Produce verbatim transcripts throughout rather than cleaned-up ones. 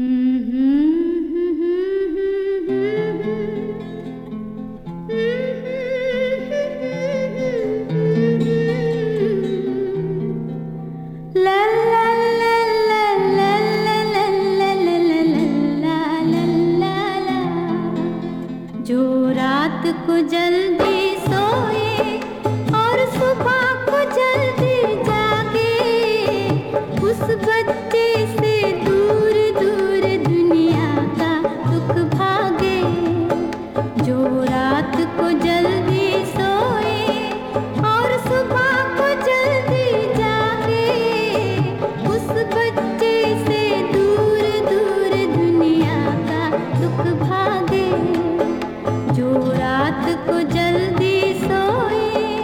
जो रात को जल्दी सोए और सुबह को जल्दी जागे, उस बच्चे से दूर दूर दुनिया का दुख भागे। जो रात को जल्दी सोए और सुबह को जल्दी जागे, उस बच्चे से दूर दूर दुनिया का दुख भागे। जो रात को जल्दी सोए।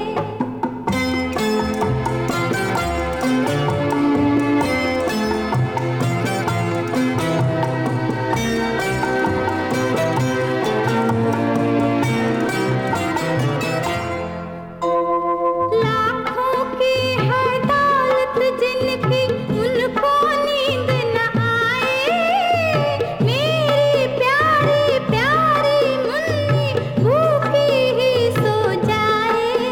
लाखों की है दौलत जिनकी, उनको नींद न आए। मेरी प्यारी प्यारी मुन्नी भूखी ही सो जाए।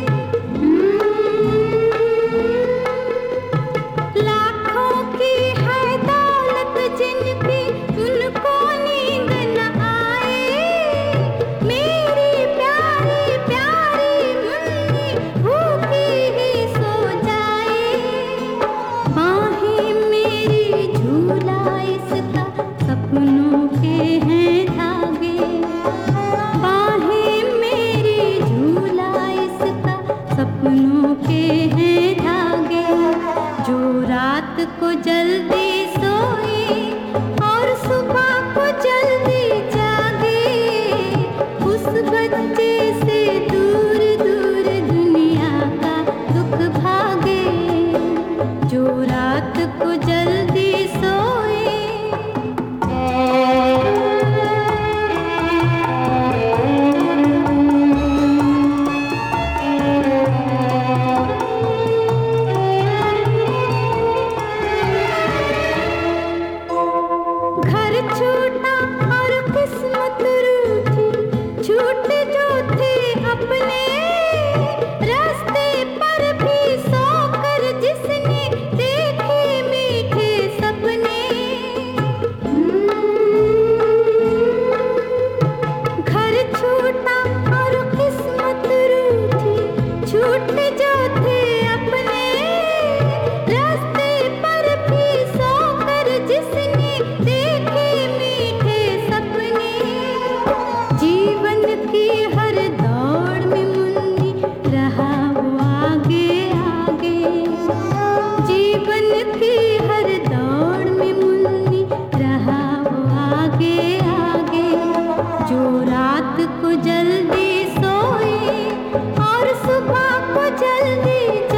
लाखों की है दौलत जिनकी, उनको नींद न आए। मेरी प्यारी प्यारी मुन्नी भूखी ही सो जाए। बाहें मेरी झूला इसका, सपनों के हैं धागे। बाहें मेरी झूला इसका, सपनों के हैं धागे। जो रात को जल्दी सोए और सुबह को जल्दी जागे, उस बच्चे से दूर दूर दुनिया का दुख भागे। जो रात को जल्दी सोए। घर छूटा और किस्मत रूठी, छूट जो थे अपने। रास्ते पर भी सोकर जिसने देखे मीठे सपने। घर छूटा और किस्मत रूठी, छूट जो थे अपने। रास्ते पर भी सोकर जिसने देखे मीठे सपने। जीवन की हर दौड़ में मुन्नी रहा वो आगे आगे। जीवन की हर दौड़ में मुन्नी रहा वो आगे आगे। जो रात को जल्दी सोए और सुबह को जल्दी